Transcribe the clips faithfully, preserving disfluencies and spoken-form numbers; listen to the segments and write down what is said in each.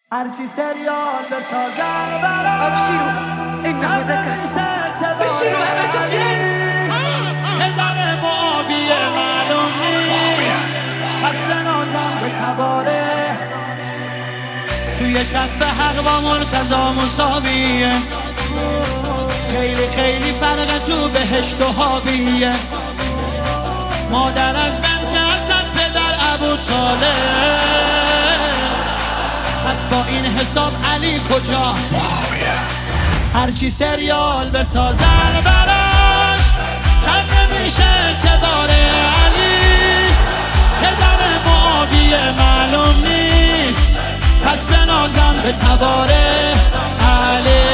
هرچی سریال بسازن برای ابشروا انه ذكر بشروا ابا سفيان هزار معاویه معلوم نیست پس جنازم به تباره توی کف حق با مرتضا مساویه خیلی خیلی فرق تو بهشت و حاویه مادر از بنت اسد پدر ابو طالب پس با این حساب علی کجا هرچی سریال بسازن براش کم نمیشه اعتبار علی پدر معاویه معلوم نیست پس بنازم به تبار علی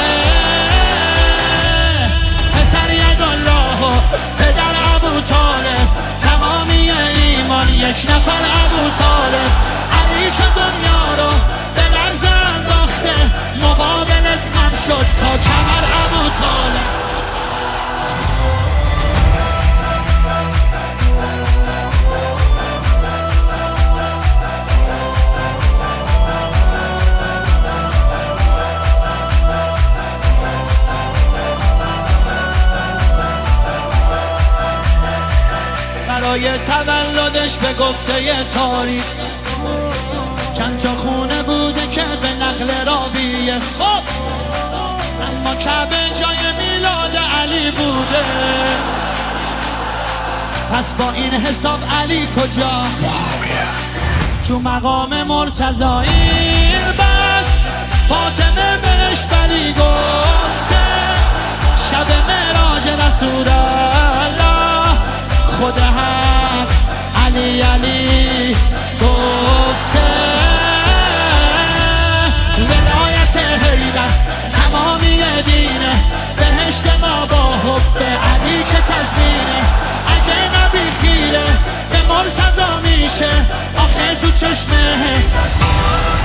پسر یدالله و پدر ابو طالب تمامی ایمان یک نفر ابو طالب علی که دنیا رو به لرز انداخته مقابلت خم شد تا کمر ابو طالب برای تولدش به گفته ی تاریخ چند تا خونه بوده که به نقل راویه خب اما کعبه جای میلاد علی بوده پس با این حساب علی کجا تو مقام مرتضایی بس فاطمه بهش بلی گفته شب معراج رسول الله خود حق علی علی گفته ولایت حیدر تمامی دینه بهشت ما با حب علی که تضمینه اگه نبی خیره به مرتضا میشه آخه تو چشمه